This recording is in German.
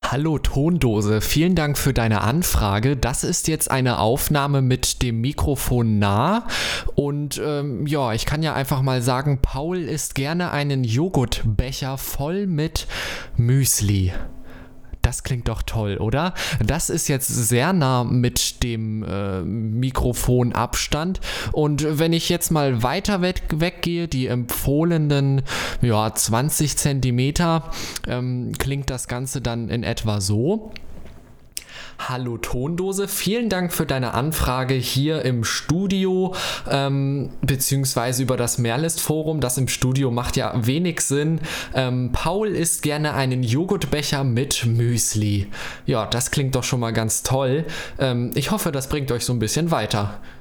Hallo Tondose, vielen Dank für deine Anfrage. Das ist jetzt eine Aufnahme mit dem Mikrofon nah und ja, ich kann ja einfach mal sagen, Paul isst gerne einen Joghurtbecher voll mit Müsli. Das klingt doch toll, oder? Das ist jetzt sehr nah mit dem Mikrofonabstand. Und wenn ich jetzt mal weiter weggehe, die empfohlenen 20 Zentimeter, klingt das Ganze dann in etwa so. Hallo Tondose, vielen Dank für deine Anfrage hier im Studio, beziehungsweise über das Merlist-Forum. Das im Studio macht ja wenig Sinn. Paul isst gerne einen Joghurtbecher mit Müsli. Ja, das klingt doch schon mal ganz toll. Ich hoffe, das bringt euch so ein bisschen weiter.